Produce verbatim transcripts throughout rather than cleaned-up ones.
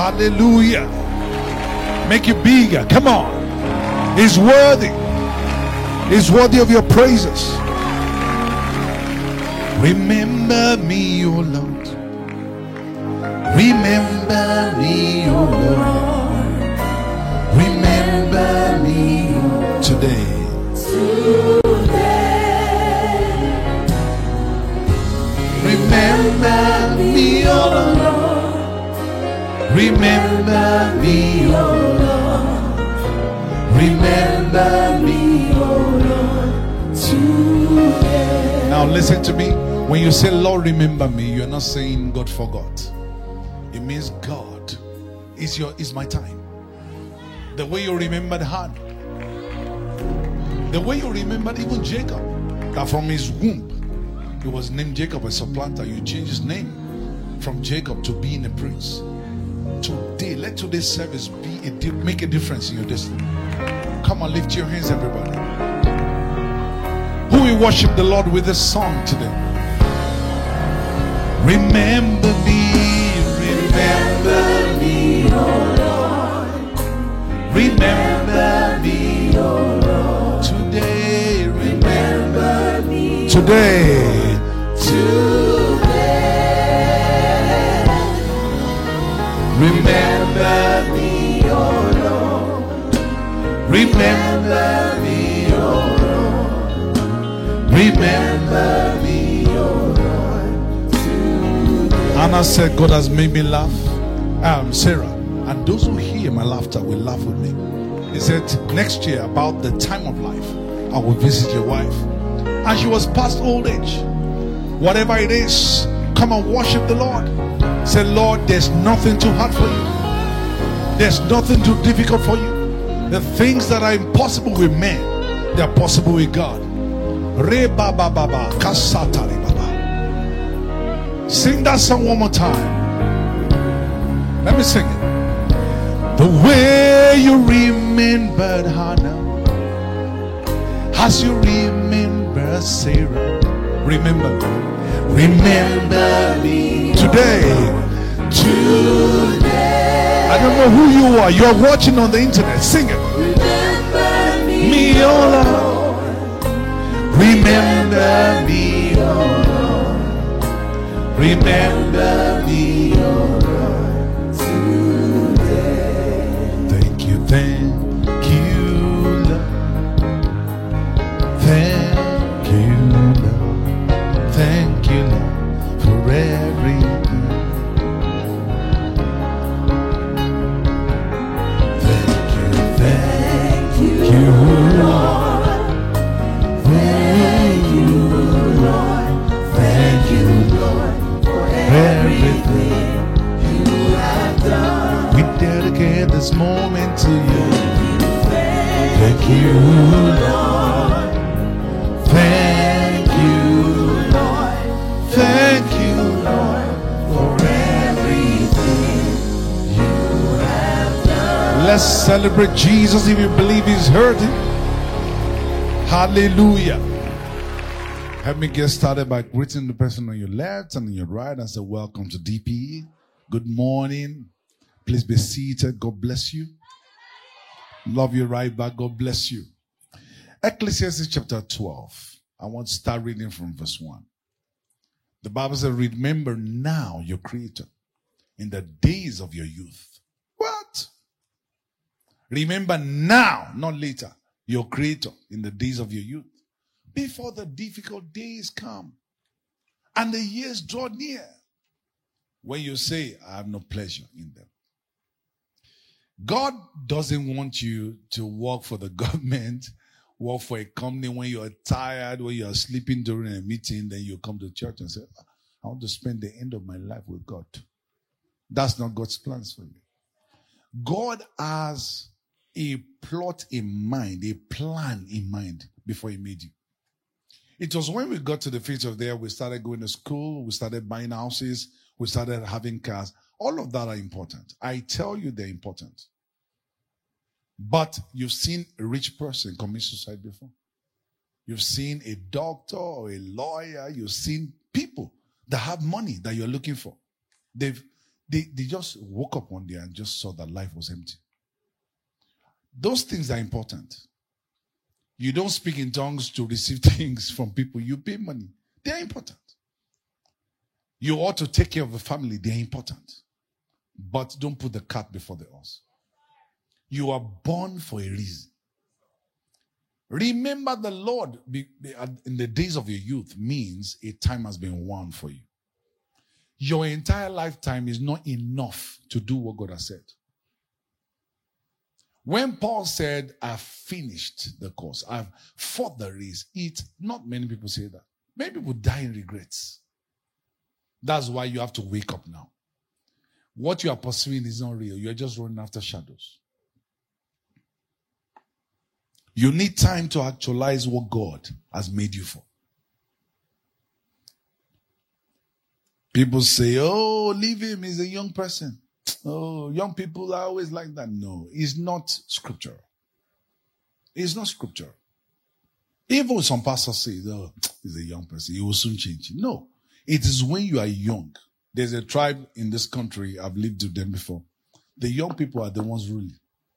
Hallelujah. Make it bigger. Come on. He's worthy. He's worthy of your praises. Remember me, O Lord. Remember me, O Lord. Remember me today. Remember me, O Lord. Remember me, O Lord. Remember me, O Lord, today. Now listen to me. When you say, Lord, remember me, you're not saying God forgot. It means God is your is my time. The way you remembered Hannah, the way you remembered even Jacob, that from his womb he was named Jacob, a supplanter. You changed his name from Jacob to being a prince. Today, let today's service be a di- make a difference in your destiny. Come on, lift your hands, everybody. Who will worship the Lord with this song today? Remember me, remember me, oh Lord. Remember me, oh Lord. Today, remember me. Today, today. Remember me, oh Lord. Remember me, oh Lord. Remember me, oh Lord. Today. Anna said, God has made me laugh. Um, Sarah, and those who hear my laughter will laugh with me. He said, next year, about the time of life, I will visit your wife. And she was past old age. Whatever it is, come and worship the Lord. Say, Lord, there's nothing too hard for you. There's nothing too difficult for you. The things that are impossible with men, they're possible with God. Re ba ba ba ba, kasata re ba ba. Sing that song one more time. Let me sing it. The way you remembered Hannah, as you remember Sarah, remember, remember me today. Today. I don't know who you are. You are watching on the internet. Sing it. Remember me, me oh Lord. Remember me, oh Lord. Remember me, oh Lord. Today. Thank you, thank you, Lord. Thank you, Lord. Thank you, Lord, for everything. Thank you, Lord. Thank you, Lord. Thank you, Lord, for everything you have done. We dedicate this moment to you. Thank you, Lord. Thank you, Lord. Thank you, Lord, for everything you have done. Let's celebrate Jesus if you believe he's hurting. Hallelujah. Help me get started by greeting the person on your left and on your right and say, welcome to D P E. Good morning. Please be seated. God bless you. Love you right back. God bless you. Ecclesiastes chapter twelve. I want to start reading from verse one. The Bible says, remember now your Creator in the days of your youth. What? Remember now, not later, your Creator in the days of your youth, before the difficult days come and the years draw near, when you say, I have no pleasure in them. God doesn't want you to work for the government, work for a company when you're tired, when you're sleeping during a meeting, then you come to church and say, I want to spend the end of my life with God. That's not God's plans for you. God has a plot in mind, a plan in mind before he made you. It was when we got to the feet of the earth, we started going to school, we started buying houses, we started having cars. All of that are important. I tell you they're important. But you've seen a rich person commit suicide before. You've seen a doctor or a lawyer. You've seen people that have money that you're looking for. They've, They, they just woke up one day and just saw that life was empty. Those things are important. You don't speak in tongues to receive things from people. You pay money. They are important. You ought to take care of the family. They are important. But don't put the cart before the horse. You are born for a reason. Remember the Lord in the days of your youth means a time has been won for you. Your entire lifetime is not enough to do what God has said. When Paul said, I've finished the course, I've fought the race, it, not many people say that. Many people die in regrets. That's why you have to wake up now. What you are pursuing is not real. You're just running after shadows. You need time to actualize what God has made you for. People say, oh, leave him, he's a young person. Oh, young people are always like that. No, it's not scriptural. It's not scriptural. Even some pastors say, oh, he's a young person, he will soon change. No, it is when you are young. There's a tribe in this country, I've lived with them before. The young people are the ones ruling.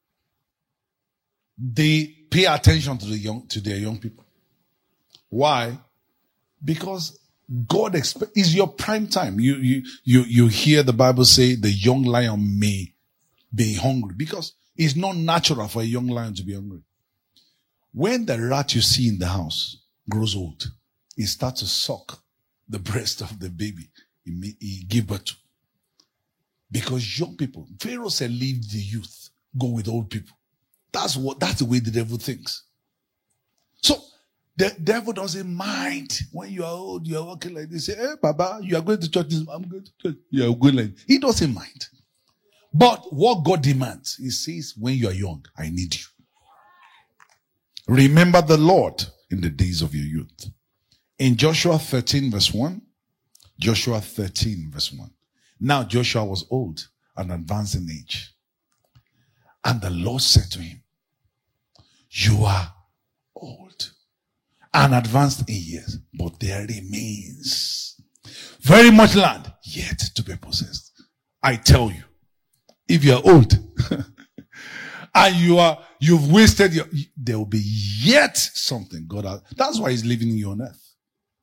They pay attention to the young, to their young people. Why? Because God expects, is your prime time. You, you, you, you hear the Bible say the young lion may be hungry because it's not natural for a young lion to be hungry. When the rat you see in the house grows old, it starts to suck the breast of the baby he, he give birth to. Because young people, Pharaoh said, leave the youth, go with old people. That's what, that's the way the devil thinks. So, the devil doesn't mind when you are old, you are walking like this. Say, hey, Baba, you are going to church. I'm going to church. You are going like this. He doesn't mind. But what God demands, he says, when you are young, I need you. Remember the Lord in the days of your youth. In Joshua thirteen verse one, Joshua thirteen verse one. Now Joshua was old and advanced in age. And the Lord said to him, you are old and advanced in years, but there remains very much land yet to be possessed. I tell you, if you are old and you are, you've wasted your, there will be yet something God has. That's why he's leaving you on earth.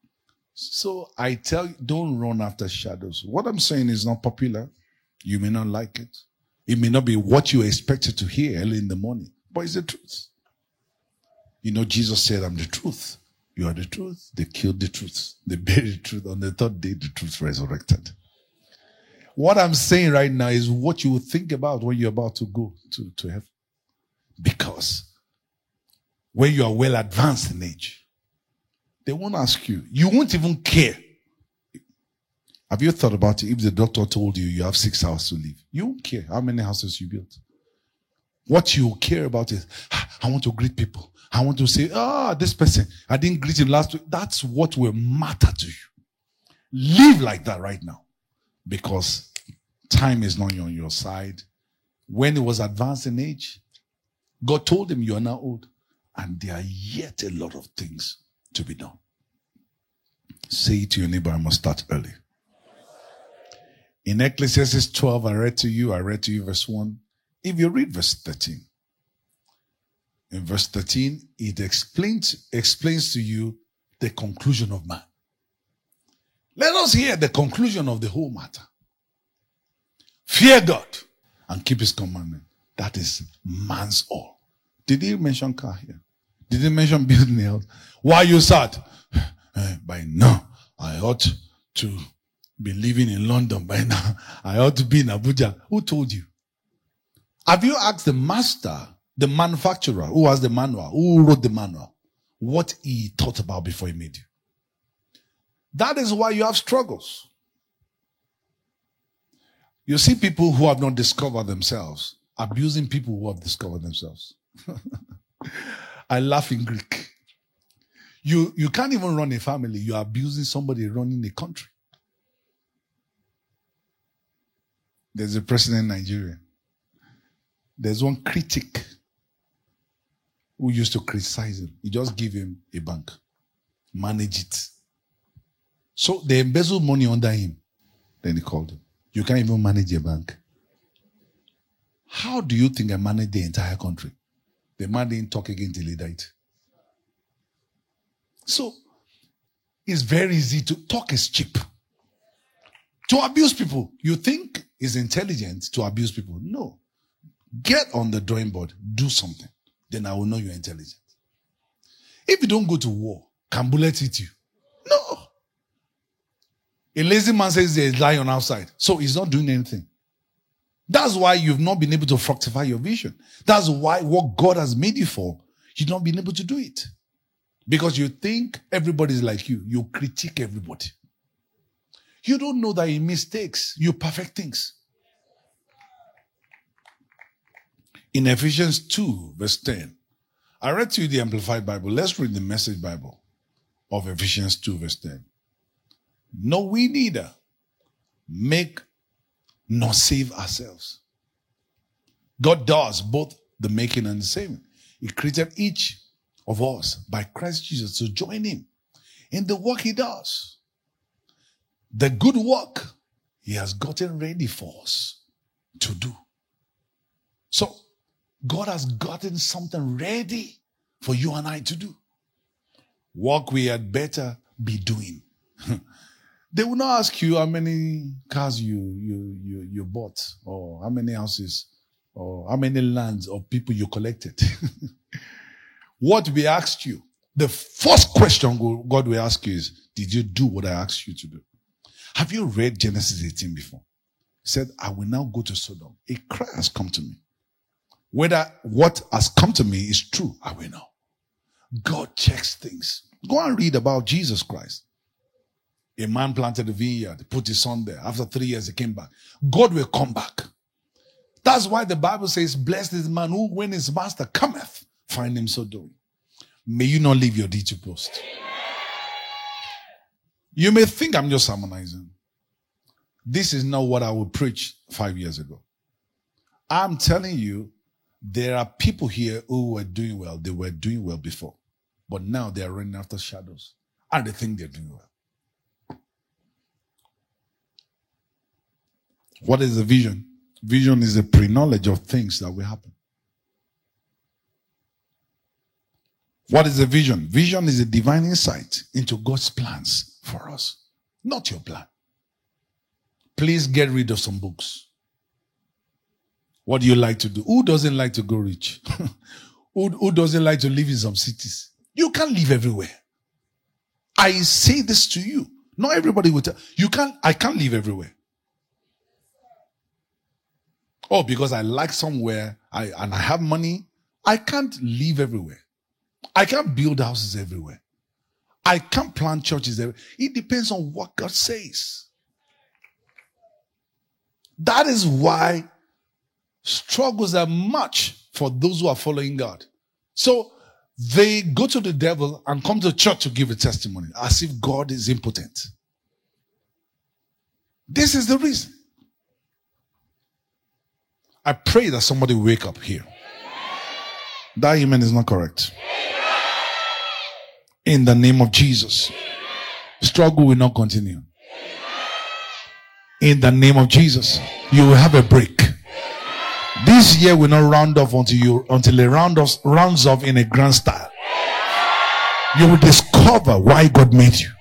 So I tell you, don't run after shadows. What I'm saying is not popular. You may not like it. It may not be what you expected to hear early in the morning, but it's the truth. You know, Jesus said, I'm the truth. You are the truth. They killed the truth. They buried the truth. On the third day, the truth resurrected. What I'm saying right now is what you will think about when you're about to go to, to heaven. Because when you are well advanced in age, they won't ask you. You won't even care. Have you thought about it? If the doctor told you you have six houses to live, you won't care how many houses you built. What you care about is, I want to greet people. I want to say, ah, this person, I didn't greet him last week. That's what will matter to you. Live like that right now. Because time is not on your side. When he was advanced in age, God told him, you are now old. And there are yet a lot of things to be done. Say it to your neighbor, I must start early. In Ecclesiastes twelve, I read to you, I read to you verse one. If you read verse thirteen, in verse thirteen, it explains, explains to you the conclusion of man. Let us hear the conclusion of the whole matter. Fear God and keep his commandment. That is man's all. Did he mention car here? Did he mention building a house? Why you sad? Uh, by now, I ought to be living in London by now. I ought to be in Abuja. Who told you? Have you asked the master, the manufacturer, who has the manual, who wrote the manual, what he thought about before he made you? That is why you have struggles. You see people who have not discovered themselves abusing people who have discovered themselves. I laugh in Greek. You, you can't even run a family. You are abusing somebody running a country. There's a president in Nigeria. There's one critic who used to criticize him. He just give him a bank. Manage it. So they embezzled money under him. Then he called him. You can't even manage a bank. How do you think I manage the entire country? The man didn't talk again till he died. So, it's very easy to talk is cheap. To abuse people. You think it's intelligent to abuse people. No. Get on the drawing board. Do something. Then I will know you're intelligent. If you don't go to war, can bullets hit you? No. A lazy man says there's a lion outside. So he's not doing anything. That's why you've not been able to fructify your vision. That's why what God has made you for, you've not been able to do it. Because you think everybody's like you. You critique everybody. You don't know that in mistakes, you perfect things. In Ephesians two, verse ten, I read to you the Amplified Bible. Let's read the Message Bible of Ephesians two, verse ten. No, we neither make nor save ourselves. God does both the making and the saving. He created each of us by Christ Jesus to join him in the work he does. The good work he has gotten ready for us to do. So, God has gotten something ready for you and I to do. Work we had better be doing. They will not ask you how many cars you, you, you, you bought, or how many houses, or how many lands or people you collected. What we asked you, the first question God will ask you is, did you do what I asked you to do? Have you read Genesis eighteen before? He said, I will now go to Sodom. A cry has come to me. Whether what has come to me is true, I will know. God checks things. Go and read about Jesus Christ. A man planted a vineyard, put his son there. After three years, he came back. God will come back. That's why the Bible says, blessed is the man who, when his master cometh, find him so doing. May you not leave your duty post. You may think I'm just sermonizing. This is not what I would preach five years ago. I'm telling you, there are people here who were doing well. They were doing well before. But now they are running after shadows. And they think they're doing well. What is the vision? Vision is a pre-knowledge of things that will happen. What is the vision? Vision is a divine insight into God's plans for us, not your plan. Please get rid of some books. What do you like to do? Who doesn't like to go rich? who, who doesn't like to live in some cities? You can't live everywhere. I say this to you. Not everybody will tell you. Can't. I can't live everywhere. Oh, because I like somewhere I, and I have money, I can't live everywhere. I can't build houses everywhere. I can't plant churches everywhere. It depends on what God says. That is why struggles are much for those who are following God. So they go to the devil and come to church to give a testimony as if God is impotent. This is the reason. I pray that somebody will wake up here. That amen is not correct. In the name of Jesus. Struggle will not continue. In the name of Jesus. You will have a break. This year will not round off until you until it round off, rounds off in a grand style. You will discover why God made you.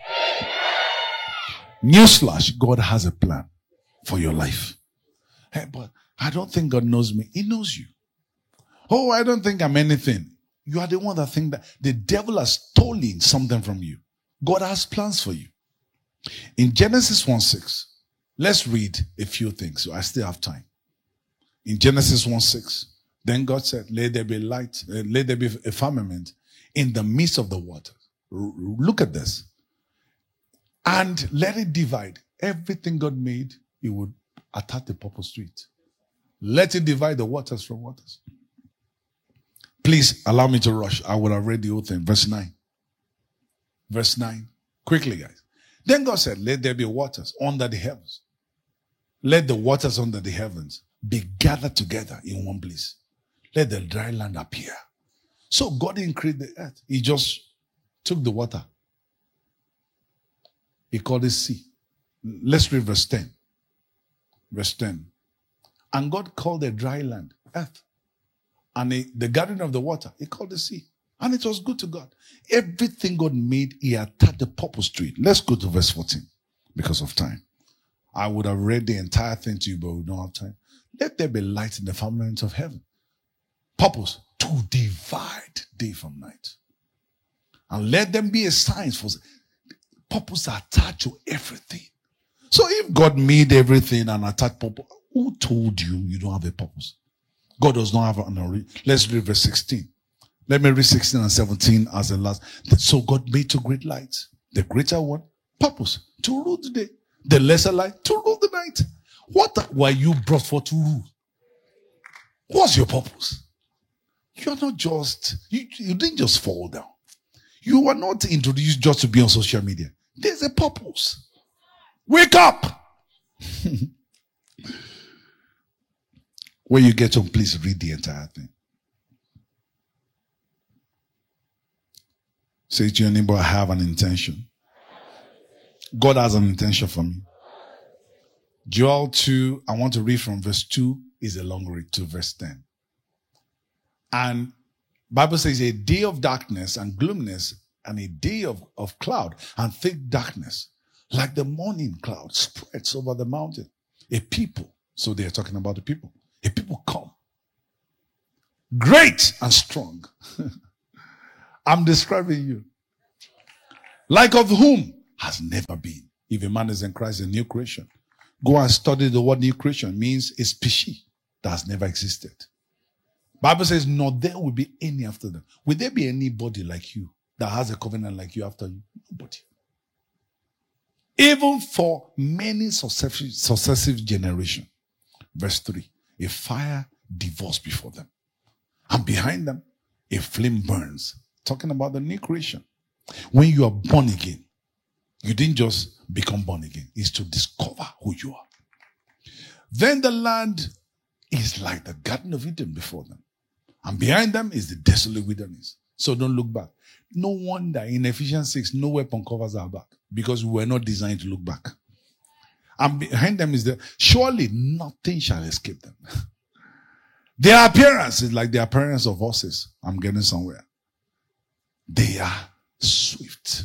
Newsflash, God has a plan for your life. Hey, but I don't think God knows me. He knows you. Oh, I don't think I'm anything. You are the one that think that the devil has stolen something from you. God has plans for you. In Genesis one six, let's read a few things. So I still have time. In Genesis one six, then God said, let there be light, uh, let there be a firmament in the midst of the water. R- look at this. And let it divide. Everything God made, He would attack the purpose to it. Let it divide the waters from waters. Please allow me to rush. I would have read the whole thing. Verse nine. Verse nine. Quickly, guys. Then God said, let there be waters under the heavens. Let the waters under the heavens be gathered together in one place. Let the dry land appear. So God didn't create the earth. He just took the water. He called it sea. Let's read verse ten. Verse ten. And God called the dry land earth. And the, the garden of the water, he called the sea. And it was good to God. Everything God made, he attached a purpose to it. Let's go to verse fourteen because of time. I would have read the entire thing to you, but we don't have time. Let there be light in the firmament of heaven. Purpose, to divide day from night. And let them be a sign for purpose attached to everything. So if God made everything and attached purpose, who told you you don't have a purpose? God does not have an origin. Let's read verse sixteen. Let me read sixteen and seventeen as the last. So God made two great lights. The greater one, purpose, to rule the day. The lesser light, to rule the night. What were you brought for to rule? What's your purpose? You're not just, you, you didn't just fall down. You were not introduced just to be on social media. There's a purpose. Wake up! When you get home, please read the entire thing. Say to your neighbor, I have an intention. God has an intention for me. Joel two, I want to read from verse two, is a long read to verse ten. And Bible says a day of darkness and gloominess and a day of, of cloud and thick darkness, like the morning cloud spreads over the mountain. A people, so they are talking about the people. A people come, great and strong. I'm describing you. Like of whom has never been. If a man is in Christ, a new creation. Go and study the word new creation. It means a species that has never existed. Bible says, nor there will be any after them. Will there be anybody like you that has a covenant like you after you? Nobody. Even for many successive, successive generations. Verse three. A fire devours before them. And behind them, a flame burns. Talking about the new creation. When you are born again, you didn't just become born again. It's to discover who you are. Then the land is like the Garden of Eden before them. And behind them is the desolate wilderness. So don't look back. No wonder in Ephesians six, no weapon covers our back. Because we were not designed to look back. And behind them is the, surely nothing shall escape them. Their appearance is like the appearance of horses. I'm getting somewhere. They are swift.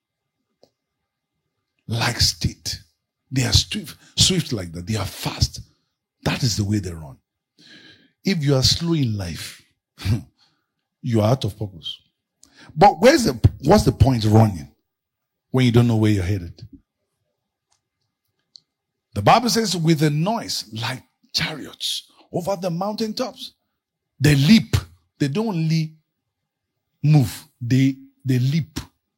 Like steed. They are swift, swift like that. They are fast. That is the way they run. If you are slow in life, you are out of purpose. But where's the, what's the point of running when you don't know where you're headed? The Bible says with a noise like chariots over the mountaintops. They leap. They don't only move. They, they leap.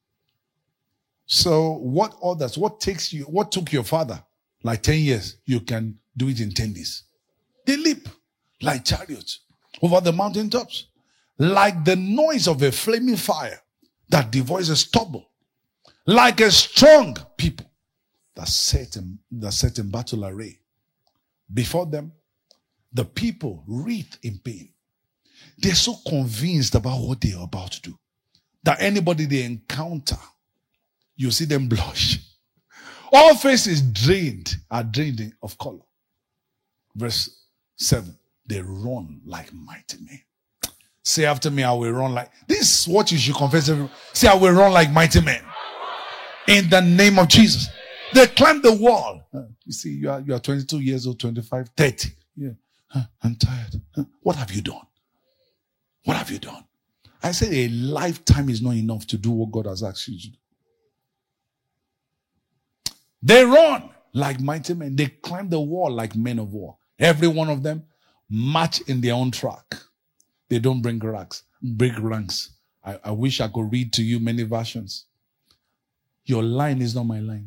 So what others, what takes you, what took your father like ten years, you can do it in ten days. They leap like chariots over the mountaintops, like the noise of a flaming fire that devours a stubble, like a strong people that set in, that set in battle array. Before them, the people writhe in pain. They're so convinced about what they are about to do that anybody they encounter, you see them blush. All faces drained are drained of color. Verse seven. They run like mighty men. Say after me, I will run like. This is what you should confess. Say, I will run like mighty men. In the name of Jesus. They climb the wall. You see, you are, you are twenty-two years old, twenty-five, thirty. Yeah. I'm tired. What have you done? What have you done? I said a lifetime is not enough to do what God has asked you to do. They run like mighty men. They climb the wall like men of war. Every one of them march in their own track. They don't bring ranks. Big ranks. I, I wish I could read to you many versions. Your line is not my line.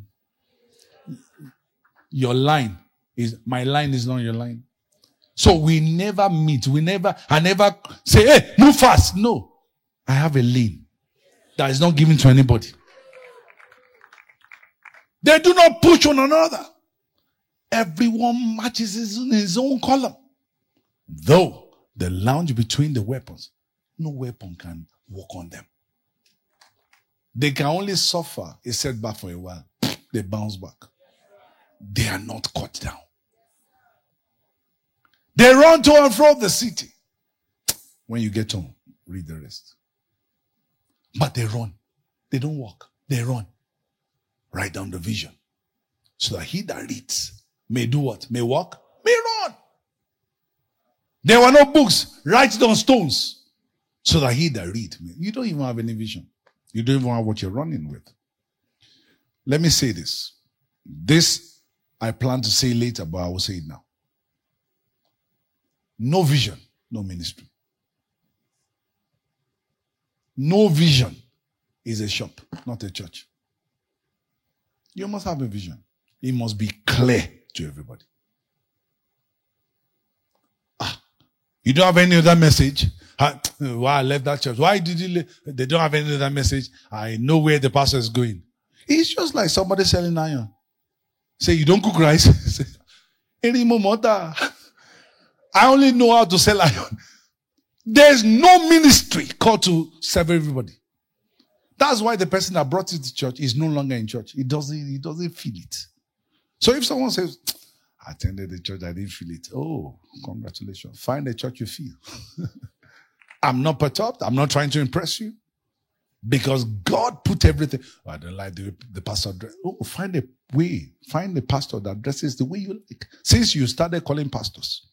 Your line is, my line is not your line. So we never meet. We never, I never say, hey, move fast. No. I have a lane that is not given to anybody. They do not push on another. Everyone marches in his own column. Though they lounge between the weapons, no weapon can walk on them. They can only suffer a setback for a while. They bounce back. They are not cut down. They run to and fro the city. When you get home, read the rest. But they run. They don't walk. They run. Write down the vision. So that he that reads may do what? May walk? May run. There were no books. Write it on stones. So that he that read may. You don't even have any vision. You don't even have what you're running with. Let me say this. This I plan to say later, but I will say it now. No vision, no ministry. No vision is a shop, not a church. You must have a vision. It must be clear to everybody. Ah, you don't have any other message? Why I left that church? Why did you leave? They don't have any other message. I know where the pastor is going. It's just like somebody selling iron. Say, you don't cook rice? I only know how to sell iron. There's no ministry called to serve everybody. That's why the person that brought you to church is no longer in church. He doesn't, he doesn't feel it. So if someone says, I attended the church, I didn't feel it. Oh, congratulations. Find a church you feel. I'm not perturbed. I'm not trying to impress you. Because God put everything. Oh, I don't like the, the pastor dress. Oh, find a way. Find a pastor that dresses the way you like. Since you started calling pastors.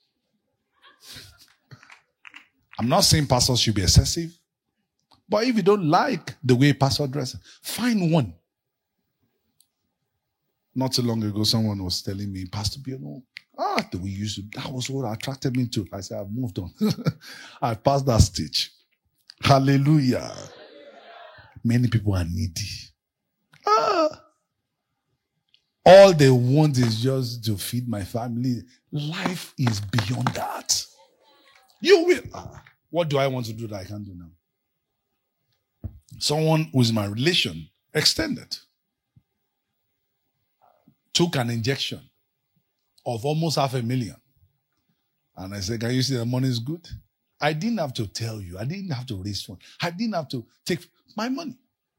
I'm not saying pastors should be excessive. But if you don't like the way pastor dresses, find one. Not too long ago, someone was telling me, Pastor Biono, ah, the way you used to, that was what attracted me to. I said, I've moved on. I passed that stage. Hallelujah. Many people are needy. Ah. All they want is just to feed my family. Life is beyond that. You will. Ah, what do I want to do that I can't do now? Someone who is my relation, extended, took an injection of almost half a million. And I said, can you see the money is good? I didn't have to tell you. I didn't have to raise funds. I didn't have to take my money.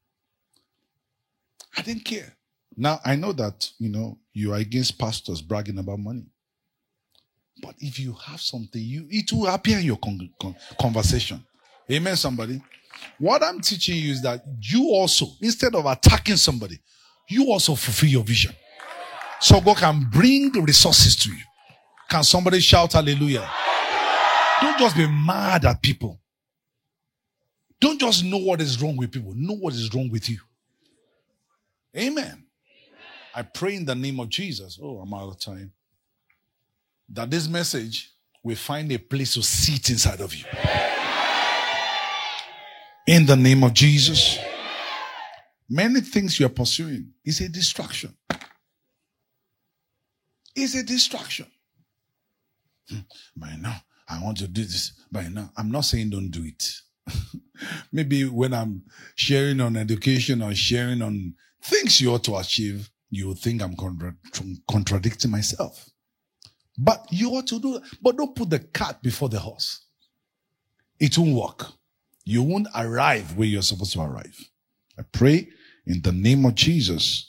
I didn't care. Now, I know that, you know, you are against pastors bragging about money. But if you have something, you it will appear in your con- con- conversation. Amen, somebody? What I'm teaching you is that you also, instead of attacking somebody, you also fulfill your vision. So God can bring resources to you. Can somebody shout hallelujah? Don't just be mad at people. Don't just know what is wrong with people. Know what is wrong with you. Amen. I pray in the name of Jesus. Oh, I'm out of time. That this message will find a place to sit inside of you. In the name of Jesus. Many things you are pursuing is a distraction. It's a distraction. By now, I want to do this. By now, I'm not saying don't do it. Maybe when I'm sharing on education or sharing on things you ought to achieve, you think I'm contra- contradicting myself. But you ought to do that. But don't put the cart before the horse. It won't work. You won't arrive where you're supposed to arrive. I pray in the name of Jesus,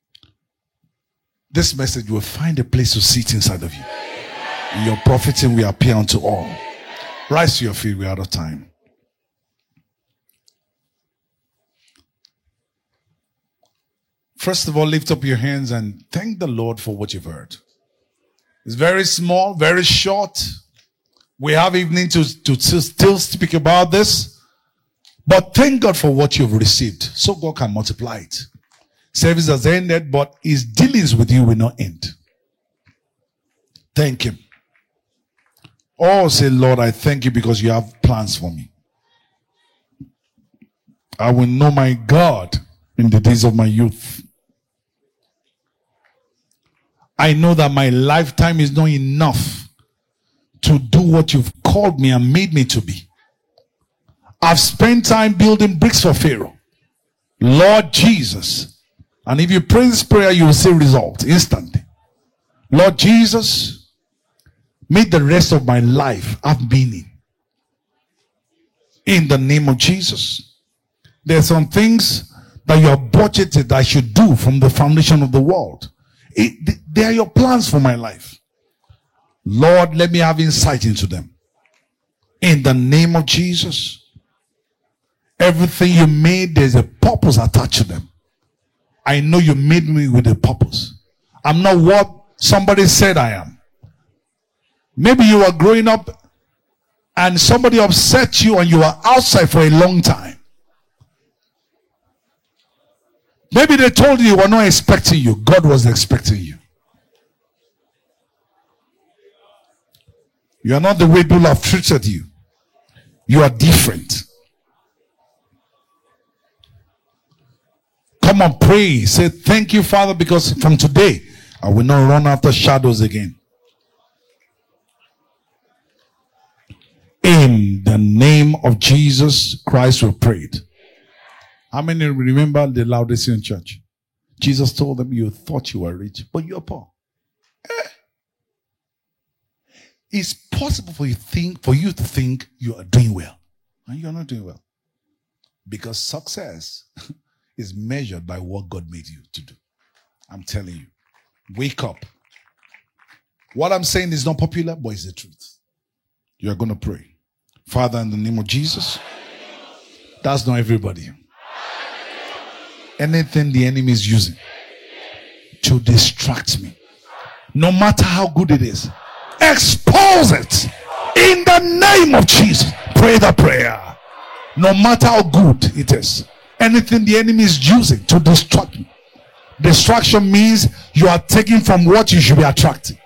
this message will find a place to sit inside of you. And your profiting will appear unto all. Rise to your feet. We're out of time. First of all, lift up your hands and thank the Lord for what you've heard. It's very small, very short. We have evening to, to still speak about this. But thank God for what you've received, so God can multiply it. Service has ended, but his dealings with you will not end. Thank him. Oh, say, Lord, I thank you because you have plans for me. I will know my God in the days of my youth. I know that my lifetime is not enough to do what you've called me and made me to be. I've spent time building bricks for Pharaoh. Lord Jesus. And if you pray this prayer, you will see results instantly. Lord Jesus, make the rest of my life have meaning. In the name of Jesus. There are some things that you have budgeted that I should do from the foundation of the world. It, they are your plans for my life. Lord, let me have insight into them. In the name of Jesus. Everything you made, there's a purpose attached to them. I know you made me with a purpose. I'm not what somebody said I am. Maybe you were growing up and somebody upset you and you were outside for a long time. Maybe they told you they were not expecting you. God was expecting you. You are not the way people have treated you. You are different. Come on, pray. Say, thank you, Father, because from today, I will not run after shadows again. In the name of Jesus Christ, we prayed. How many remember the Laodicean church? Jesus told them, you thought you were rich, but you're poor. Eh? It's possible for you, think, for you to think you are doing well, and you're not doing well. Because success is measured by what God made you to do. I'm telling you. Wake up. What I'm saying is not popular, but it's the truth. You are going to pray. Father, in the name of Jesus. That's not everybody. Anything the enemy is using to distract me, no matter how good it is, expose it in the name of Jesus. Pray the prayer. No matter how good it is, anything the enemy is using to distract me. Distraction means you are taking from what you should be attracting.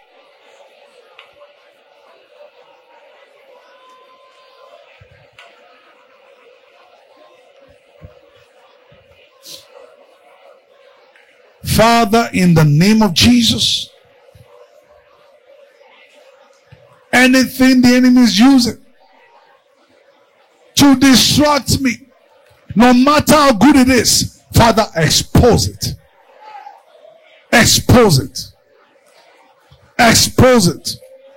Father, in the name of Jesus, anything the enemy is using to distract me, no matter how good it is, Father, expose it. Expose it. Expose it.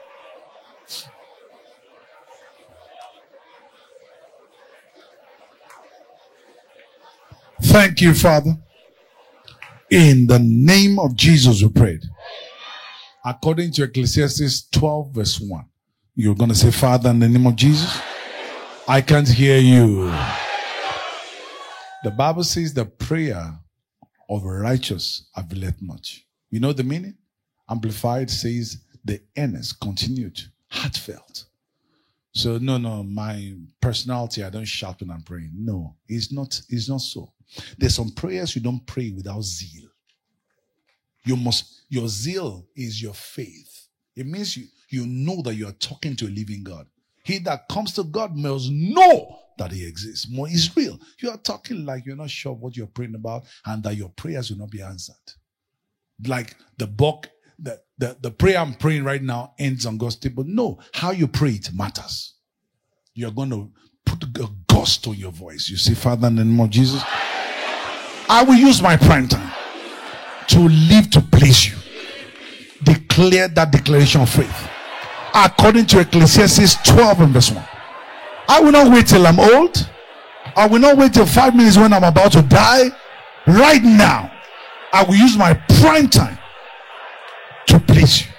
Thank you, Father. In the name of Jesus, we prayed. According to Ecclesiastes twelve, verse one, you're going to say, Father, in the name of Jesus. I can't hear you. The Bible says the prayer of a righteous availeth much. You know the meaning? Amplified says the earnest, continued, heartfelt. So no, no, my personality, I don't shout when I'm praying. No, it's not, it's not so. There's some prayers you don't pray without zeal. You must, your zeal is your faith. It means you, you know that you are talking to a living God. He that comes to God must know that he exists. More is real. You are talking like you're not sure what you're praying about and that your prayers will not be answered. Like the book, the, the, the prayer I'm praying right now ends on God's table. No, how you pray it matters. You're going to put a gust on your voice. You say, Father, in the name of Jesus, I will use my prime time to live to please you. Declare that declaration of faith. According to Ecclesiastes twelve and verse one. I will not wait till I'm old. I will not wait till five minutes when I'm about to die. Right now, I will use my prime time to please you.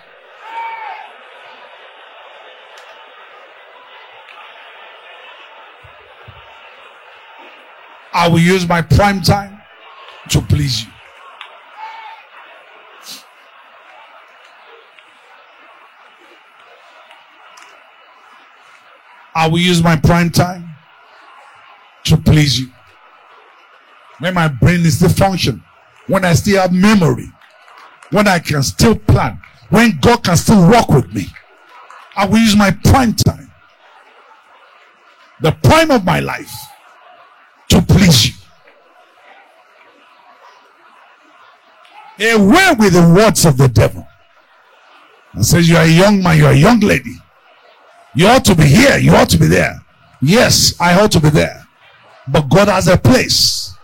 I will use my prime time to please you. I will use my prime time to please you. When my brain is still functioning, when I still have memory, when I can still plan, when God can still walk with me, I will use my prime time, the prime of my life, to please you. Away with the words of the devil. And says, you are a young man, you are a young lady. You ought to be here, you ought to be there. Yes, I ought to be there. But God has a place.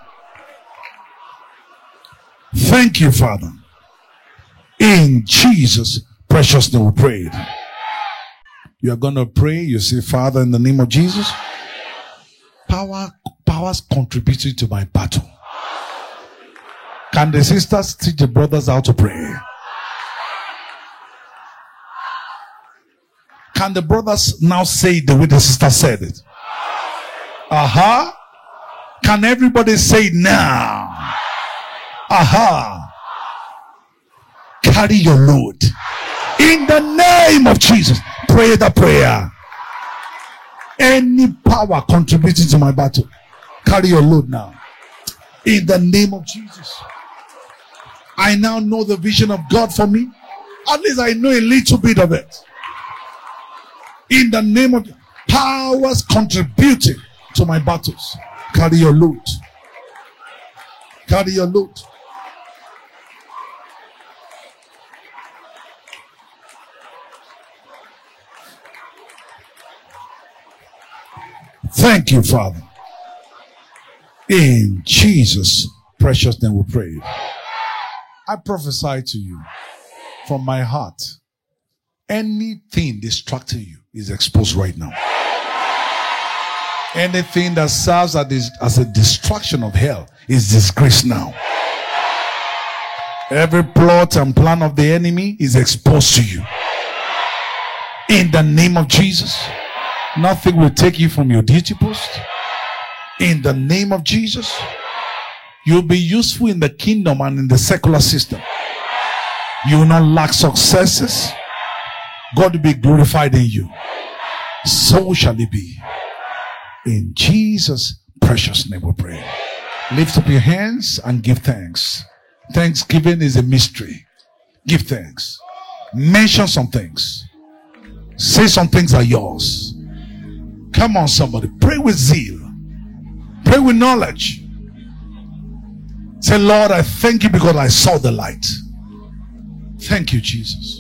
Thank you, Father. In Jesus' precious name we prayed. You are going to pray. You say, Father, in the name of Jesus, power, powers contributing to my battle. Can the sisters teach the brothers how to pray? Can the brothers now say it the way the sister said it? Aha. Uh-huh. Can everybody say it now? Aha. Uh-huh. Carry your load. In the name of Jesus. Pray the prayer. Any power contributing to my battle, carry your load now. In the name of Jesus. I now know the vision of God for me. At least I know a little bit of it. In the name of powers contributing to my battles, carry your load. Carry your load. Thank you, Father. In Jesus' precious name we pray. I prophesy to you from my heart. Anything distracting you is exposed right now. Anything that serves as a distraction of hell is disgraced now. Every plot and plan of the enemy is exposed to you. In the name of Jesus. Nothing will take you from your duty post. In the name of Jesus. You'll be useful in the kingdom and in the secular system. You will not lack successes. God will be glorified in you. So shall it be. In Jesus' precious name we pray. Lift up your hands and give thanks. Thanksgiving is a mystery. Give thanks. Mention some things. Say some things are yours. Come on, somebody. Pray with zeal. Pray with knowledge. Say, Lord, I thank you because I saw the light. Thank you, Jesus.